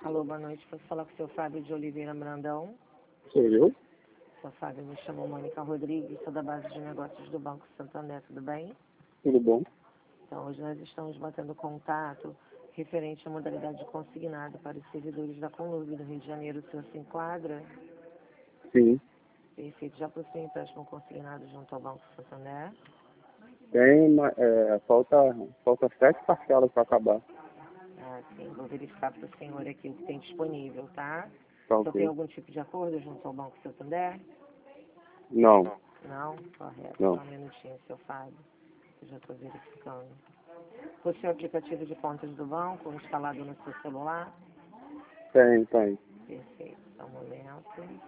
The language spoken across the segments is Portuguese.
Alô, boa noite. Posso falar com o seu Fábio de Oliveira Brandão? Sou eu? Seu Fábio, me chamo Mônica Rodrigues, sou da base de negócios do Banco Santander, tudo bem? Tudo bom? Então, hoje nós estamos batendo contato referente à modalidade consignada para os servidores da Conlurb do Rio de Janeiro. O senhor se enquadra? Sim. Perfeito. Já possui empréstimo consignado junto ao Banco Santander? Tem, falta 7 parcelas para acabar. Ah, sim. Vou verificar para o senhor aqui o que tem disponível, tá? Tá O senhor tem ok? algum tipo de acordo junto ao Banco Santander? Não, Não? Correto. não. Só um minutinho, seu Fábio. Eu já estou verificando. Possui o aplicativo de contas do banco instalado no seu celular? Tem, tem. Perfeito. Só um momento.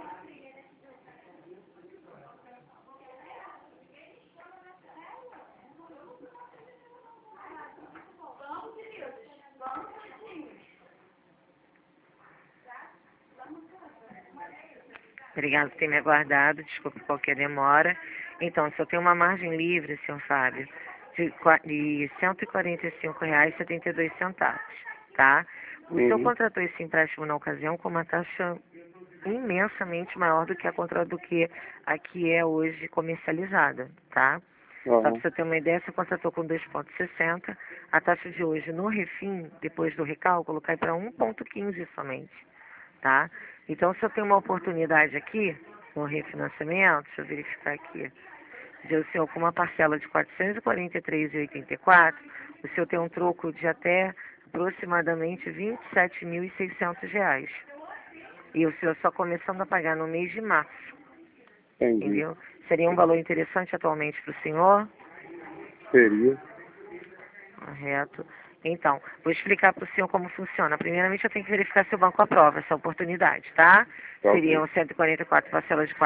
Obrigado por ter me aguardado. Desculpe qualquer demora. Então, se eu tenho uma margem livre, senhor Fábio, de R$ 145,72, tá? O senhor Uhum. contratou esse empréstimo na ocasião com uma taxa imensamente maior do que a que é hoje comercializada, tá? Só para Aham. você ter uma ideia, você contratou com 2,60, a taxa de hoje no refim, depois do recálculo, cai para 1,15 somente, tá? Então, se eu tenho uma oportunidade aqui, no refinanciamento, deixa eu verificar aqui, de o senhor com uma parcela de R$ 443,84, o senhor tem um troco de até aproximadamente R$ 27.600. E o senhor só começando a pagar no mês de março, Entendi. entendeu? Seria um valor interessante atualmente para o senhor? Seria. Correto. Então, vou explicar para o senhor como funciona. Primeiramente, eu tenho que verificar se o banco aprova essa oportunidade, tá? Tá ok. Seriam 144 parcelas de R$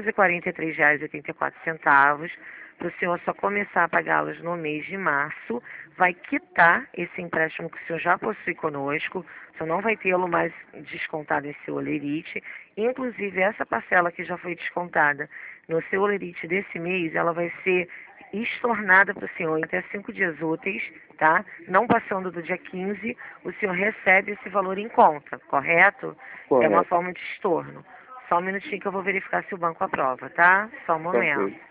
443,84. Para o senhor só começar a pagá-las no mês de março, vai quitar esse empréstimo que o senhor já possui conosco. O senhor não vai tê-lo mais descontado em seu olerite. Inclusive, essa parcela que já foi descontada no seu olerite desse mês, ela vai ser estornada para o senhor em até 5 dias úteis, tá? Não passando do dia 15, o senhor recebe esse valor em conta, correto? É uma Correto. forma de estorno. Só um minutinho que eu vou verificar se o banco aprova, tá? Só um Tá momento. ok.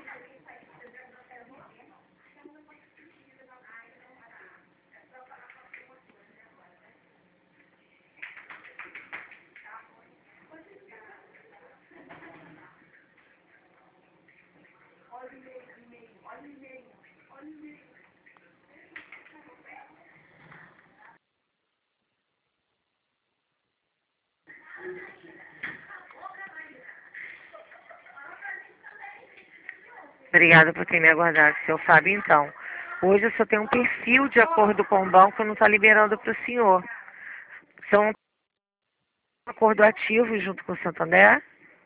Obrigada por ter me aguardado, seu Fábio. Então, hoje o senhor tem um perfil de acordo com o banco, não está liberando para o senhor. São um acordo ativo junto com o Santander?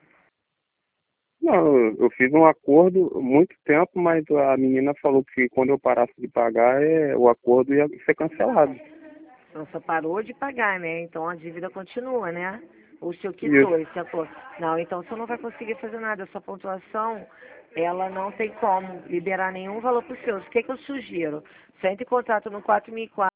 Não, eu fiz um acordo há muito tempo, mas a menina falou que quando eu parasse de pagar, o acordo ia ser cancelado. Então, só parou de pagar, né? Então, a dívida continua, né? O senhor quitou Isso. esse acordo. Não, então, o senhor não vai conseguir fazer nada. A sua pontuação, ela não tem como liberar nenhum valor para o senhor. O que que eu sugiro? Você entra em contato no 4004,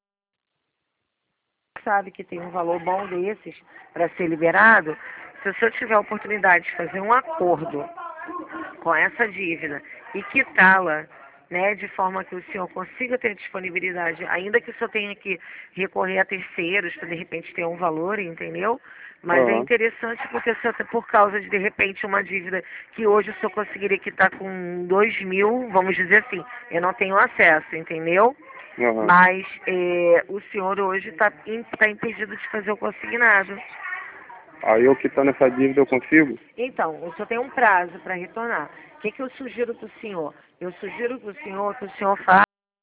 sabe que tem um valor bom desses para ser liberado. Se o senhor tiver a oportunidade de fazer um acordo com essa dívida e quitá-la, né, de forma que o senhor consiga ter disponibilidade, ainda que o senhor tenha que recorrer a terceiros para de repente ter um valor, entendeu? Mas é Aham. interessante porque o senhor, por causa de repente uma dívida que hoje o senhor conseguiria quitar com 2.000, vamos dizer assim, eu não tenho acesso, entendeu? Aham. Mas o senhor hoje está impedido de fazer o consignado. Aí eu quitando essa dívida eu consigo? Então, o senhor tem um prazo para retornar. O que que eu sugiro para o senhor? Eu sugiro para o senhor que o senhor faça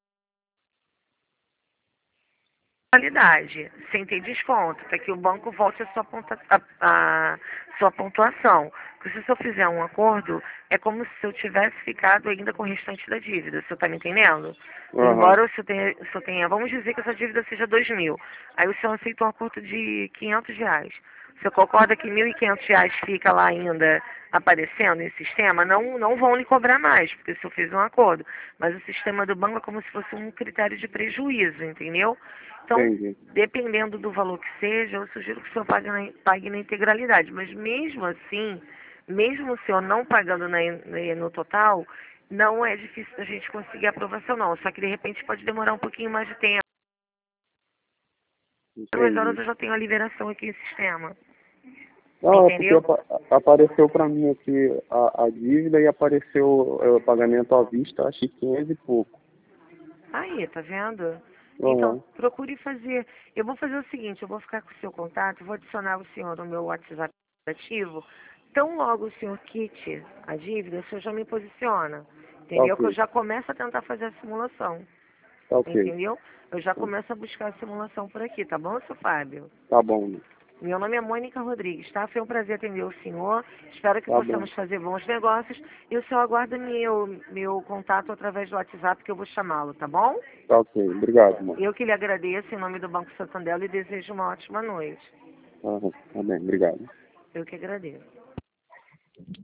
qualidade, sem ter desconto, para que o banco volte a sua pontuação. Porque se o senhor fizer um acordo, é como se eu tivesse ficado ainda com o restante da dívida. O senhor está me entendendo? Aham. Embora o senhor tenha, vamos dizer que essa dívida seja 2.000. Aí o senhor aceita um acordo de R$ 500. O senhor concorda que R$ 1.500 fica lá ainda aparecendo em sistema? Não vão lhe cobrar mais, porque o senhor fez um acordo. Mas o sistema do banco é como se fosse um critério de prejuízo, entendeu? Então, Entendi. dependendo do valor que seja, eu sugiro que o senhor pague na integralidade. Mas mesmo assim, mesmo o senhor não pagando no total, não é difícil da gente conseguir a aprovação, não. Só que de repente pode demorar um pouquinho mais de tempo. 2 horas Entendi. eu já tenho a liberação aqui no sistema. Não, é porque Entendeu? apareceu para mim aqui a dívida e apareceu o pagamento à vista, achei 500 e pouco. Aí, tá vendo? Então, Aham. procure fazer. Eu vou fazer o seguinte, eu vou ficar com o seu contato, vou adicionar o senhor no meu WhatsApp ativo. Tão logo o senhor quite a dívida, o senhor já me posiciona. Tá Entendeu? Que eu ok. já começo a tentar fazer a simulação. Tá ok. Entendeu? Eu já começo a buscar a simulação por aqui, tá bom, seu Fábio? Tá bom. Meu nome é Mônica Rodrigues, tá? Foi um prazer atender o senhor. Espero que Tá bom. possamos fazer bons negócios. E o senhor aguarda meu contato através do WhatsApp que eu vou chamá-lo, tá bom? Tá ok. Obrigado, mano. Eu que lhe agradeço em nome do Banco Santander e desejo uma ótima noite. Aham. Tá bem. Obrigado. Eu que agradeço.